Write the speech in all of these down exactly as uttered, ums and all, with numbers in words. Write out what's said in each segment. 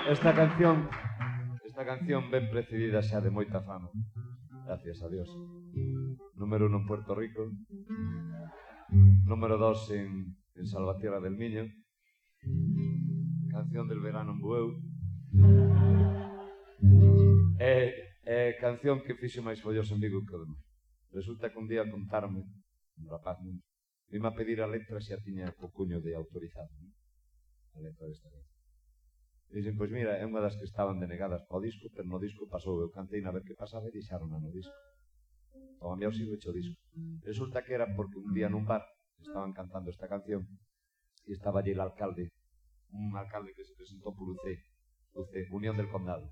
esta canción esta canción ben precedida xa de moita fama, gracias a Dios. Número uno en Puerto Rico, número dos en, en Salvatierra del Miño, canción del verano en Bueu, e, e canción que fixo máis folloso en Vigo que o demais. Resulta que un día contarme un rapaz, non? Vime a pedir a letra xa tiña co cuño de autorizado, non? A letra desta letra. Dixen, pois mira, é unha das que estaban denegadas para o disco, pero no disco pasou, eu cantei na ver que pasaba e deixaron no disco. O cambiao sigo hecho o disco. Resulta que era porque un día nun bar estaban cantando esta canción e estaba allí el alcalde, un alcalde que se presentó por U C, U C, Unión del Condado.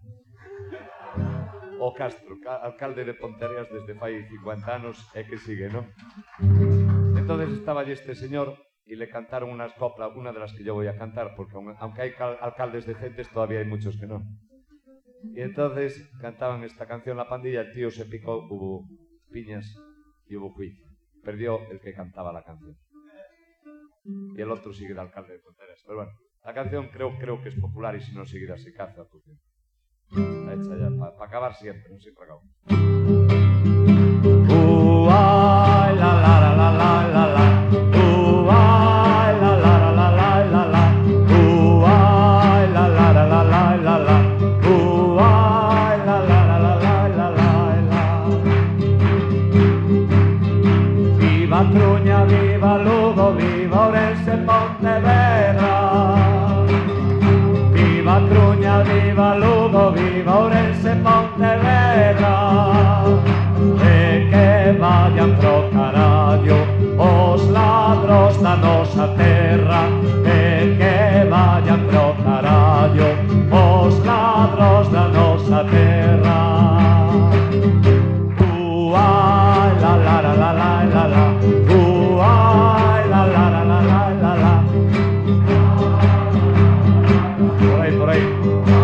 O Castro, alcalde de Ponteareas desde fai cincuenta anos e que sigue, non? Entonces estaba allí este señor y le cantaron unas coplas, una de las que yo voy a cantar, porque aunque hay alcaldes decentes, todavía hay muchos que no. Y entonces cantaban esta canción la pandilla, el tío se picó, hubo piñas y hubo juicio. Perdió el que cantaba la canción. Y el otro sigue de alcalde de Ponteareas. Pero bueno, la canción creo, creo que es popular y si no seguirá se caza, porque está hecha ya, para pa acabar siempre, no siempre acabo. Uh, ay, la, la, la, la, la, la, la. Coruña, viva Lugo, viva Ourense, Pontevedra. Viva Coruña, viva Lugo, viva Ourense, Pontevedra. E que vayan pro carallo os ladros da nosa terra. E que vayan pro carallo os ladros da nosa terra. Uai, la la la la la la la. Uai, la la la la la la la. Por aí, por aí.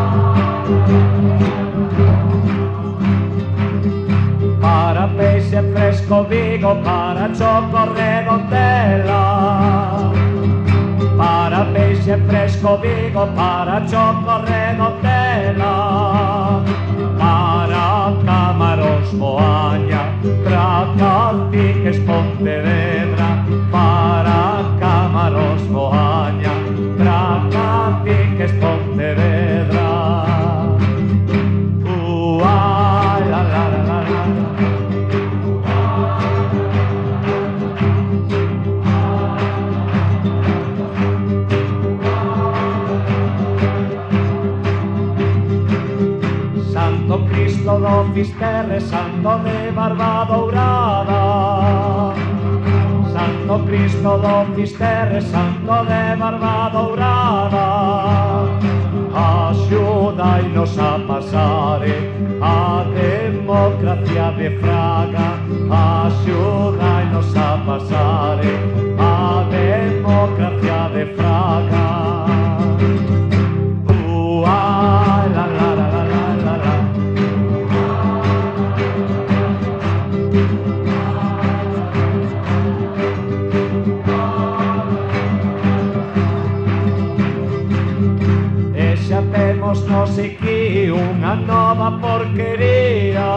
Para peixe fresco Vigo, para choco Redondela. Para peixe fresco Vigo, para choco Redondela. Para Camarós Moaña, para Calfiques Pontevedra. Para Camarós Moaña, para Calfiques Pontevedra. Uai, la la la la la. Santo Cristo do Fisterre, santo de barba dourada. Santo Cristo do Fisterre, santo de barba dourada. Axudai-nos a pasare a democracia de Fraga. Axudai-nos a pasare a democracia de Fraga. Uai, la la la la la la la. E xa temos non sei que unha nova porquería.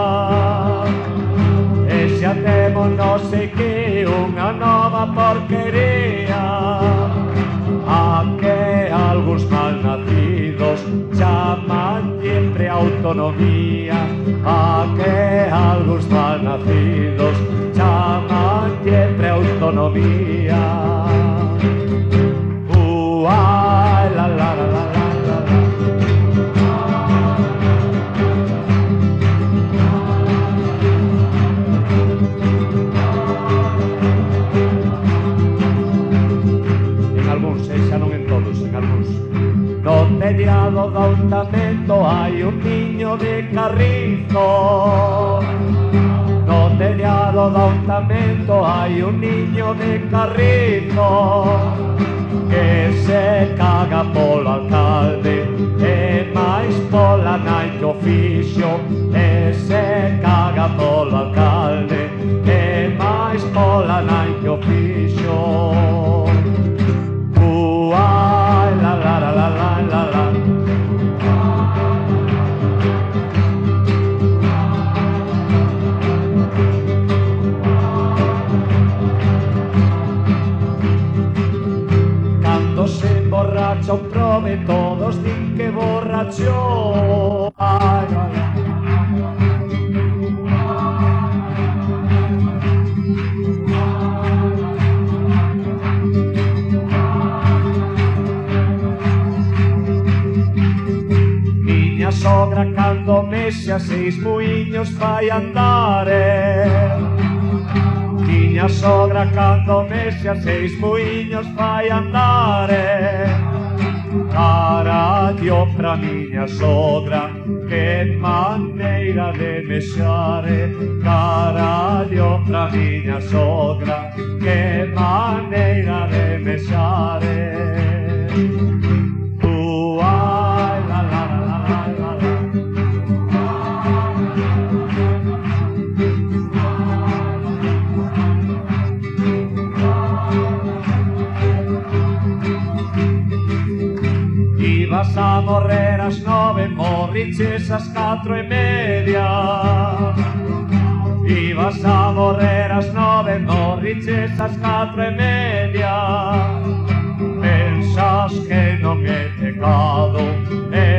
E xa temos non sei que unha nova porquería. A que algúns malnacidos chaman sempre autonomía. A que algúns malnacidos chaman sempre autonomía. Uai, la la la la la la la. En algúns, e xa non en todos, en algúns. No tellado do Ayuntamento hai un niño de carrizo. No tellado do Ayuntamento hai un niño de carrizo que se caga polo alcalde e máis pola nai que o fixo. E se caga polo alcalde e máis pola nai que o fixo. Uai, la la la la la la la. que borracho. Ai, ai, ai. Miña sogra cando mexe a seis muiños fai andare. Miña sogra cando mexe a seis muiños fai andare. Carallo pra miña sogra, que maneira de mexare. Carallo pra miña sogra, que maneira de mexare. Ibas a morrer ás nove, morriches ás catro e media. Ibas a morrer ás nove, morriches ás catro e media. Pensas que non é pecado, é